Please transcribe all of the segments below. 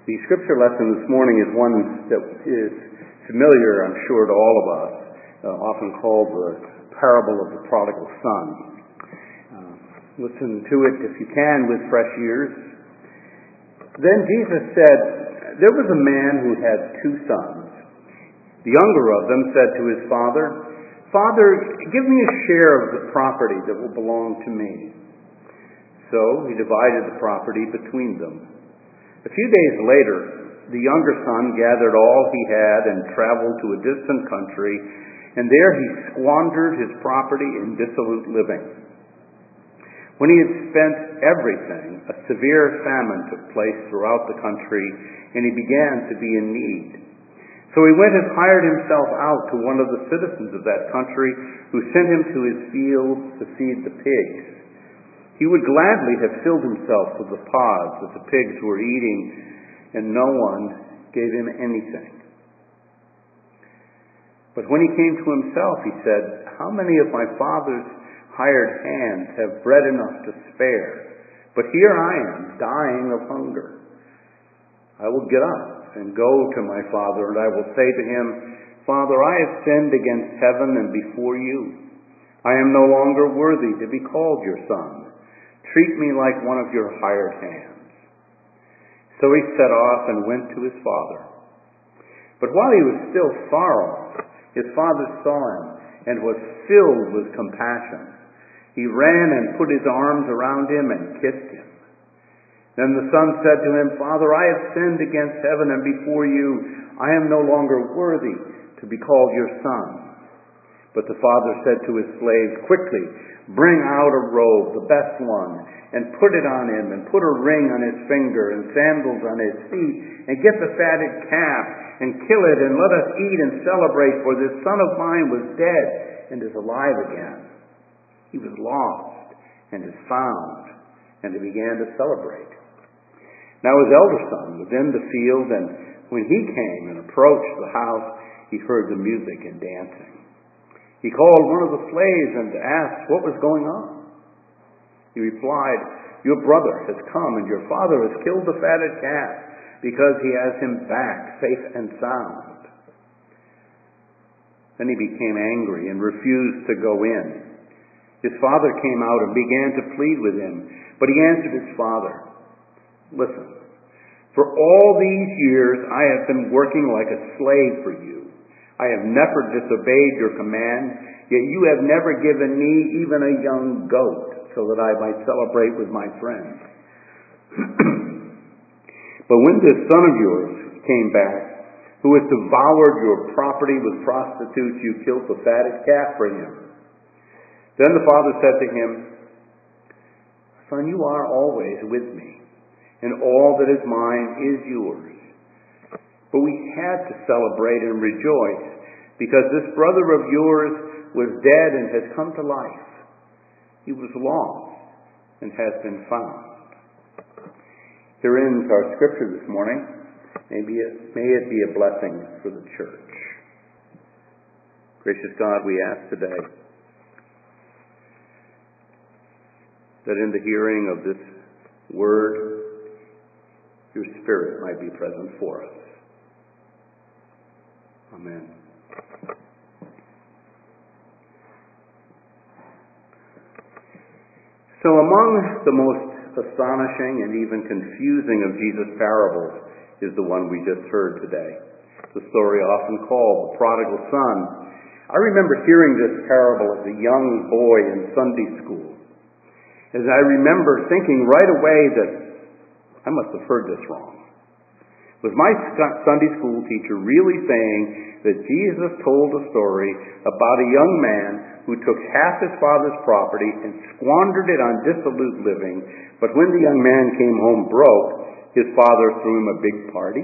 The scripture lesson this morning is one that is familiar, I'm sure, to all of us, often called the parable of the prodigal son. Listen to it, if you can, with fresh ears. Then Jesus said, "There was a man who had 2 sons. The younger of them said to his father, 'Father, give me a share of the property that will belong to me.' So he divided the property between them. A few days later, the younger son gathered all he had and traveled to a distant country, and there he squandered his property in dissolute living. When he had spent everything, a severe famine took place throughout the country, and he began to be in need. So he went and hired himself out to one of the citizens of that country, who sent him to his fields to feed the pigs. He would gladly have filled himself with the pods that the pigs were eating, and no one gave him anything. But when he came to himself, he said, 'How many of my father's hired hands have bread enough to spare? But here I am, dying of hunger. I will get up and go to my father, and I will say to him, Father, I have sinned against heaven and before you. I am no longer worthy to be called your son. Treat me like one of your hired hands.' So he set off and went to his father. But while he was still far off, his father saw him and was filled with compassion. He ran and put his arms around him and kissed him. Then the son said to him, 'Father, I have sinned against heaven and before you. I am no longer worthy to be called your son.' But the father said to his slaves, 'Quickly, bring out a robe, the best one, and put it on him, and put a ring on his finger and sandals on his feet, and get the fatted calf, and kill it, and let us eat and celebrate, for this son of mine was dead and is alive again. He was lost and is found,' and they began to celebrate. Now his elder son was in the field, and when he came and approached the house, he heard the music and dancing. He called one of the slaves and asked what was going on. He replied, 'Your brother has come, and your father has killed the fatted calf, because he has him back safe and sound.' Then he became angry and refused to go in. His father came out and began to plead with him, but he answered his father, 'Listen, for all these years I have been working like a slave for you. I have never disobeyed your command, yet you have never given me even a young goat, so that I might celebrate with my friends. But when this son of yours came back, who has devoured your property with prostitutes, you killed the fatted calf for him.' Then the father said to him, 'Son, you are always with me, and all that is mine is yours. But we had to celebrate and rejoice, because this brother of yours was dead and has come to life. He was lost and has been found.'" Here ends our scripture this morning. May it be a blessing for the church. Gracious God, we ask today that in the hearing of this word, your Spirit might be present for us. Amen. So among the most astonishing and even confusing of Jesus' parables is the one we just heard today. The story often called the prodigal son. I remember hearing this parable as a young boy in Sunday school. As I remember thinking right away that I must have heard this wrong. Was my Sunday school teacher really saying that Jesus told a story about a young man who took half his father's property and squandered it on dissolute living, but when the young man came home broke, his father threw him a big party?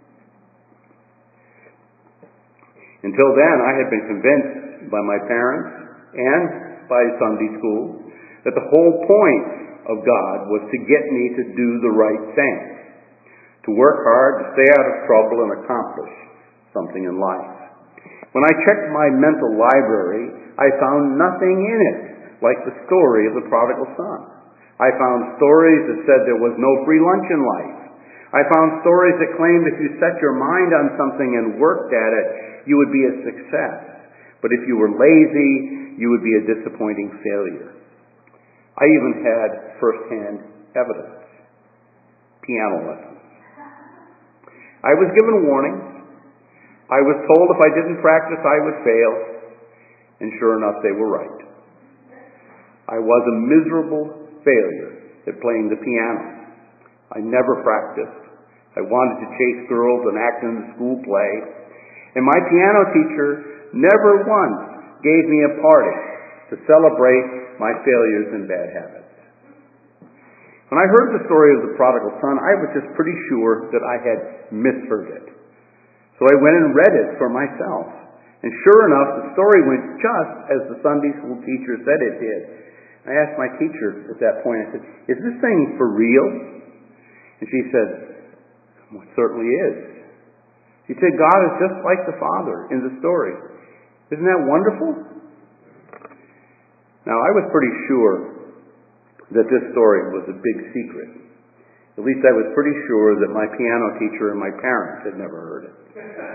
Until then, I had been convinced by my parents and by Sunday school that the whole point of God was to get me to do the right thing, to work hard, to stay out of trouble, and accomplish something in life. When I checked my mental library, I found nothing in it like the story of the prodigal son. I found stories that said there was no free lunch in life. I found stories that claimed if you set your mind on something and worked at it, you would be a success. But if you were lazy, you would be a disappointing failure. I even had first-hand evidence. Piano lessons. I was given warnings. I was told if I didn't practice, I would fail. And sure enough, they were right. I was a miserable failure at playing the piano. I never practiced. I wanted to chase girls and act in the school play. And my piano teacher never once gave me a party to celebrate my failures and bad habits. When I heard the story of the prodigal son, I was just pretty sure that I had misheard it. So I went and read it for myself. And sure enough, the story went just as the Sunday school teacher said it did. I asked my teacher at that point, I said, "Is this thing for real?" And she said, "Well, it certainly is." She said, "God is just like the Father in the story. Isn't that wonderful?" Now, I was pretty sure that this story was a big secret. At least I was pretty sure that my piano teacher and my parents had never heard it.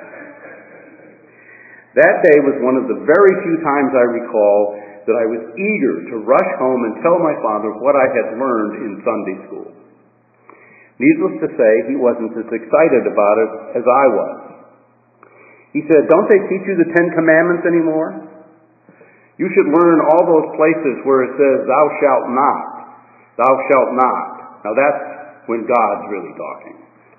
That day was one of the very few times I recall that I was eager to rush home and tell my father what I had learned in Sunday school. Needless to say, he wasn't as excited about it as I was. He said, "Don't they teach you the 10 Commandments anymore? You should learn all those places where it says, 'Thou shalt not, thou shalt not.'" Now that's when God's really talking.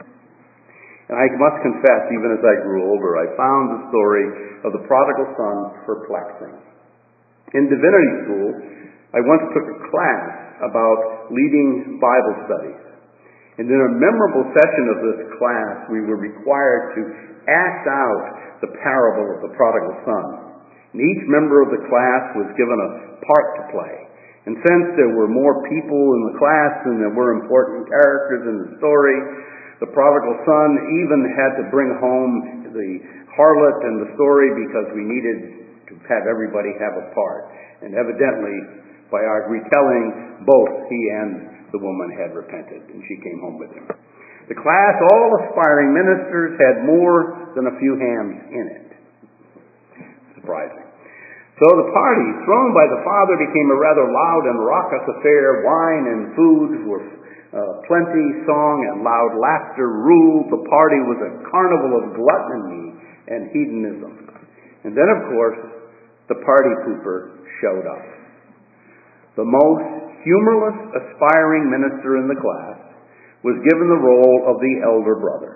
And I must confess, even as I grew older, I found the story of the prodigal son perplexing. In divinity school, I once took a class about leading Bible studies. And in a memorable session of this class, we were required to act out the parable of the prodigal son. And each member of the class was given a part to play. And since there were more people in the class than there were important characters in the story, the prodigal son even had to bring home the harlot in the story because we needed to have everybody have a part. And evidently, by our retelling, both he and the woman had repented, and she came home with him. The class, all aspiring ministers, had more than a few hams in it. Surprising. So the party thrown by the father became a rather loud and raucous affair. Wine and food were plenty, song and loud laughter ruled. The party was a carnival of gluttony and hedonism. And then, of course, the party pooper showed up. The most humorless aspiring minister in the class was given the role of the elder brother.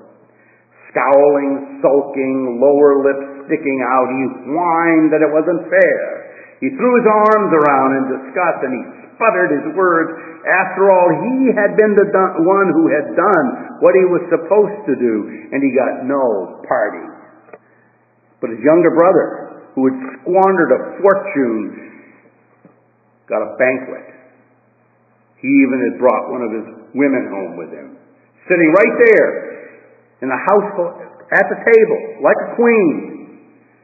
Scowling, sulking, lower lip sticking out, he whined that it wasn't fair. He threw his arms around in disgust and he sputtered his words. After all, he had been the one who had done what he was supposed to do, and he got no party. But his younger brother, who had squandered a fortune, got a banquet. He even had brought one of his women home with him, sitting right there in the household, at the table, like a queen.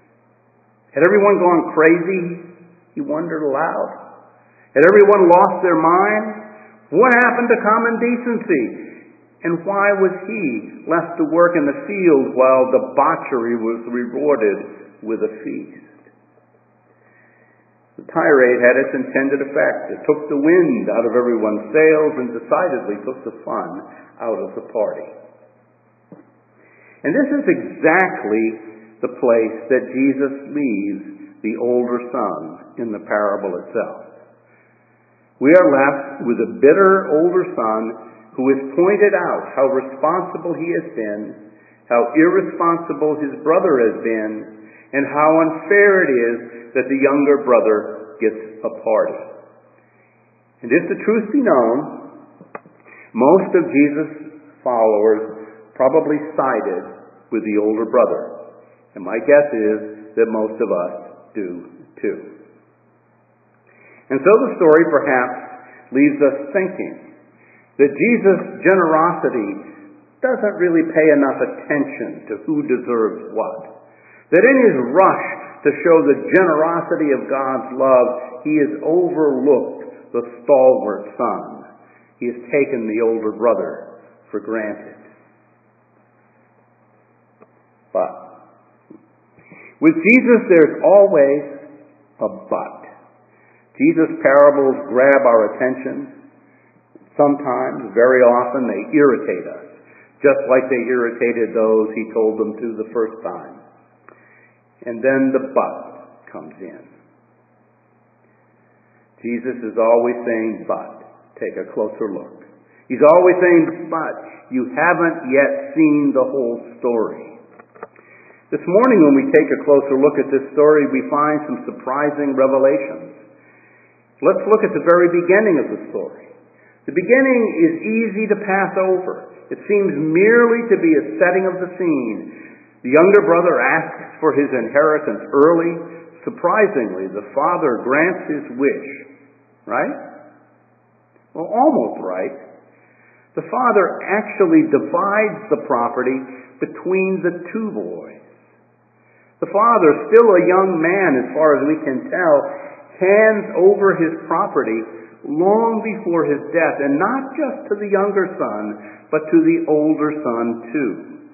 Had everyone gone crazy? He wondered aloud. Had everyone lost their mind? What happened to common decency? And why was he left to work in the field while debauchery was rewarded with a feast? The tirade had its intended effect. It took the wind out of everyone's sails and decidedly took the fun out of the party. And this is exactly the place that Jesus leaves the older son in the parable itself. We are left with a bitter older son who has pointed out how responsible he has been, how irresponsible his brother has been, and how unfair it is that the younger brother gets a party. And if the truth be known, most of Jesus' followers probably sided with the older brother. And my guess is that most of us do too. And so the story perhaps leaves us thinking that Jesus' generosity doesn't really pay enough attention to who deserves what. That in his rush to show the generosity of God's love, he has overlooked the stalwart son. He has taken the older brother for granted. But. With Jesus, there's always a but. Jesus' parables grab our attention. Sometimes, very often, they irritate us, just like they irritated those he told them to the first time. And then the but comes in. Jesus is always saying, but. Take a closer look. He's always saying, but you haven't yet seen the whole story. This morning, when we take a closer look at this story, we find some surprising revelations. Let's look at the very beginning of the story. The beginning is easy to pass over. It seems merely to be a setting of the scene. The younger brother asks for his inheritance early. Surprisingly, the father grants his wish. Right? Well, almost right. The father actually divides the property between the two boys. The father, still a young man as far as we can tell, hands over his property long before his death, and not just to the younger son, but to the older son too.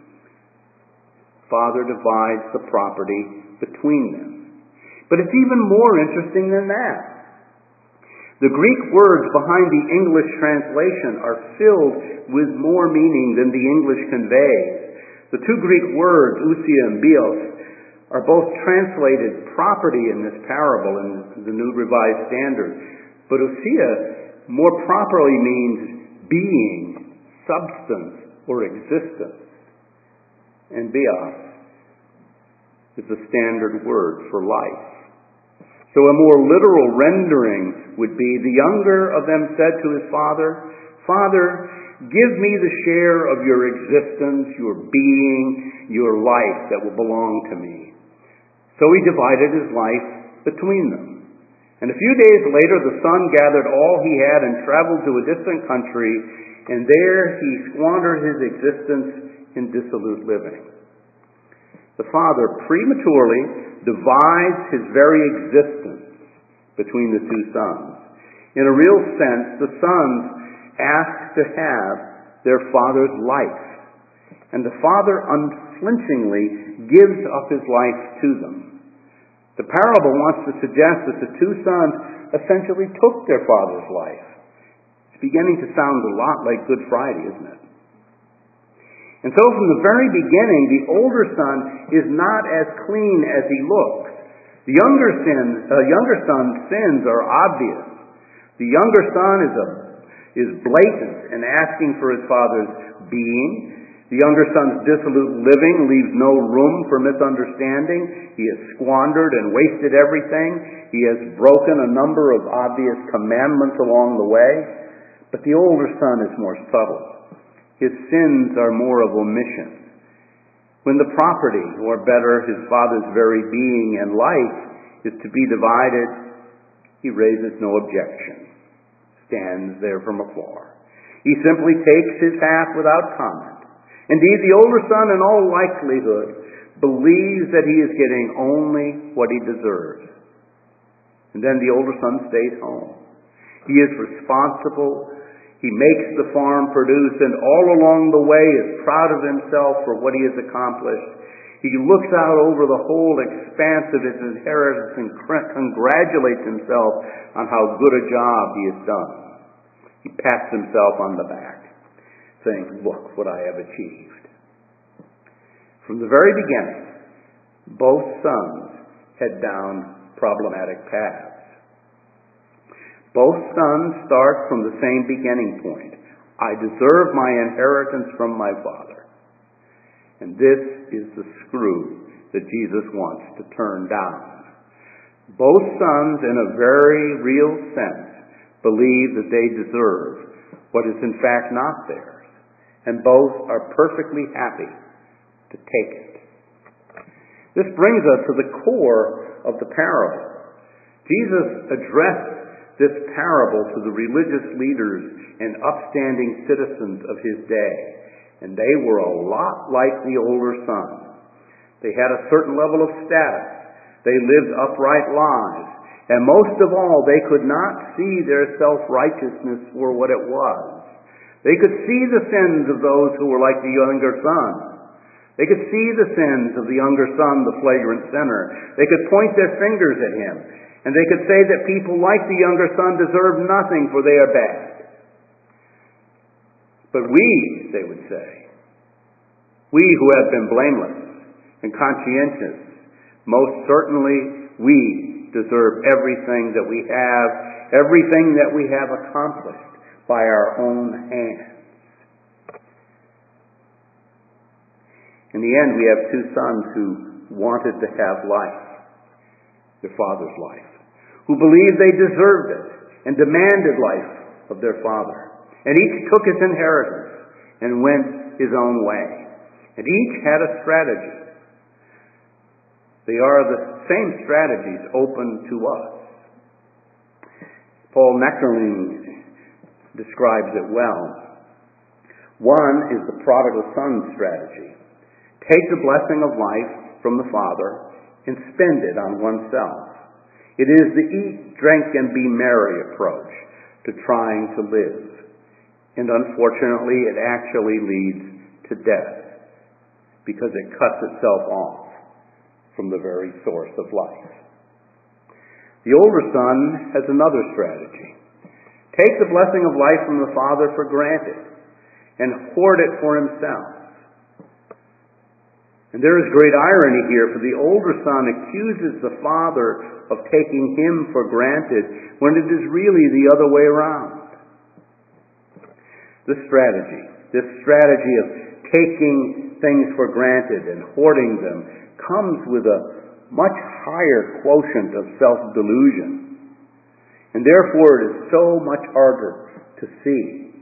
Father divides the property between them. But it's even more interesting than that. The Greek words behind the English translation are filled with more meaning than the English conveys. The two Greek words, ousia and bios, are both translated property in this parable in the New Revised Standard. But ousia more properly means being, substance, or existence. And bios is the standard word for life. So a more literal rendering would be, the younger of them said to his father, Father, give me the share of your existence, your being, your life that will belong to me. So he divided his life between them. And a few days later, the son gathered all he had and traveled to a distant country, and there he squandered his existence in dissolute living. The father prematurely divides his very existence between the two sons. In a real sense, the sons ask to have their father's life, and the father unflinchingly gives up his life to them. The parable wants to suggest that the two sons essentially took their father's life. It's beginning to sound a lot like Good Friday, isn't it? And so from the very beginning, the older son is not as clean as he looks. The younger son's sins are obvious. The younger son is blatant in asking for his father's being. The younger son's dissolute living leaves no room for misunderstanding. He has squandered and wasted everything. He has broken a number of obvious commandments along the way. But the older son is more subtle. His sins are more of omission. When the property, or better, his father's very being and life, is to be divided, he raises no objection, stands there from afar. He simply takes his half without comment. Indeed, the older son, in all likelihood, believes that he is getting only what he deserves. And then the older son stays home. He is responsible. He makes the farm produce, and all along the way is proud of himself for what he has accomplished. He looks out over the whole expanse of his inheritance and congratulates himself on how good a job he has done. He pats himself on the back, saying, "Look what I have achieved." From the very beginning, both sons head down problematic paths. Both sons start from the same beginning point. I deserve my inheritance from my father. And this is the screw that Jesus wants to turn down. Both sons, in a very real sense, believe that they deserve what is in fact not theirs. And both are perfectly happy to take it. This brings us to the core of the parable. Jesus addressed this parable to the religious leaders and upstanding citizens of his day. And they were a lot like the older son. They had a certain level of status. They lived upright lives. And most of all, they could not see their self-righteousness for what it was. They could see the sins of those who were like the younger son. They could see the sins of the younger son, the flagrant sinner. They could point their fingers at him, and they could say that people like the younger son deserve nothing, for they are bad. But we, they would say, we who have been blameless and conscientious, most certainly we deserve everything that we have, everything that we have accomplished by our own hands. In the end, we have two sons who wanted to have life, their father's life, who believed they deserved it and demanded life of their father. And each took his inheritance and went his own way. And each had a strategy. They are the same strategies open to us. Paul Nectarine describes it well. One is the prodigal son strategy. Take the blessing of life from the Father and spend it on oneself. It is the eat, drink, and be merry approach to trying to live. And unfortunately, it actually leads to death because it cuts itself off from the very source of life. The older son has another strategy. Take the blessing of life from the Father for granted and hoard it for himself. And there is great irony here, for the older son accuses the father of taking him for granted when it is really the other way around. This strategy of taking things for granted and hoarding them comes with a much higher quotient of self-delusion. And therefore it is so much harder to see.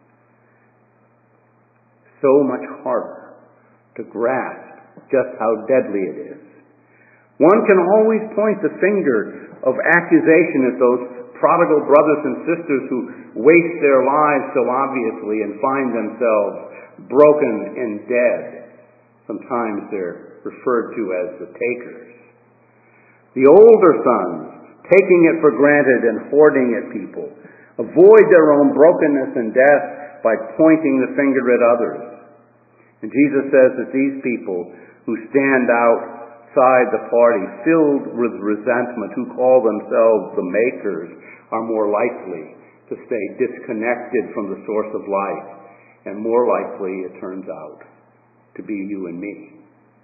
So much harder to grasp just how deadly it is. One can always point the finger of accusation at those prodigal brothers and sisters who waste their lives so obviously and find themselves broken and dead. Sometimes they're referred to as the takers. The older sons, taking it for granted and hoarding at people, avoid their own brokenness and death by pointing the finger at others. And Jesus says that these people who stand outside the party filled with resentment, who call themselves the makers, are more likely to stay disconnected from the source of life, and more likely, it turns out, to be you and me.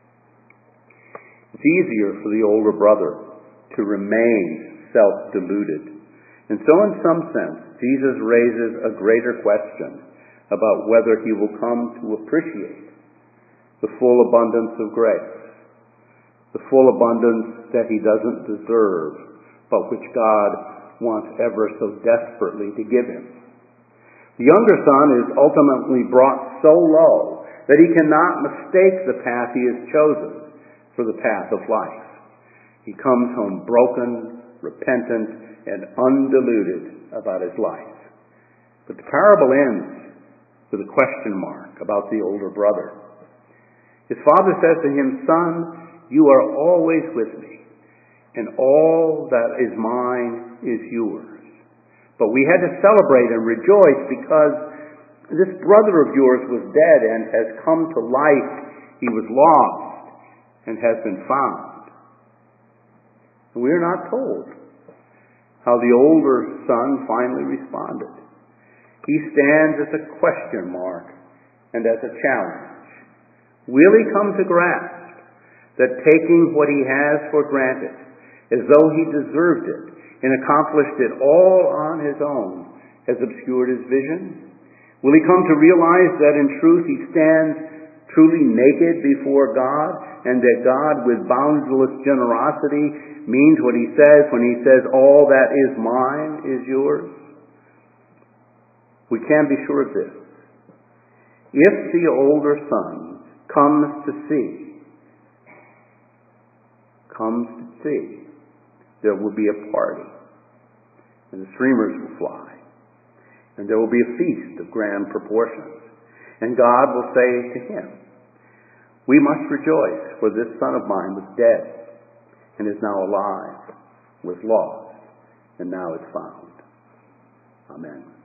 It's easier for the older brother to remain self-deluded. And so in some sense, Jesus raises a greater question about whether he will come to appreciate the full abundance of grace, the full abundance that he doesn't deserve, but which God wants ever so desperately to give him. The younger son is ultimately brought so low that he cannot mistake the path he has chosen for the path of life. He comes home broken, repentant, and undiluted about his life. But the parable ends with a question mark about the older brother. His father says to him, "Son, you are always with me, and all that is mine is yours. But we had to celebrate and rejoice because this brother of yours was dead and has come to life. He was lost and has been found." And we are not told how the older son finally responded. He stands as a question mark and as a challenge. Will he come to grasp that taking what he has for granted, as though he deserved it, and accomplished it all on his own, has obscured his vision? Will he come to realize that in truth he stands truly naked before God, and that God with boundless generosity means what he says when he says, "All that is mine is yours"? We can be sure of this. If the older son comes to see, there will be a party, and the streamers will fly, and there will be a feast of grand proportions, and God will say to him, "We must rejoice, for this son of mine was dead, and is now alive, was lost, and now is found." Amen.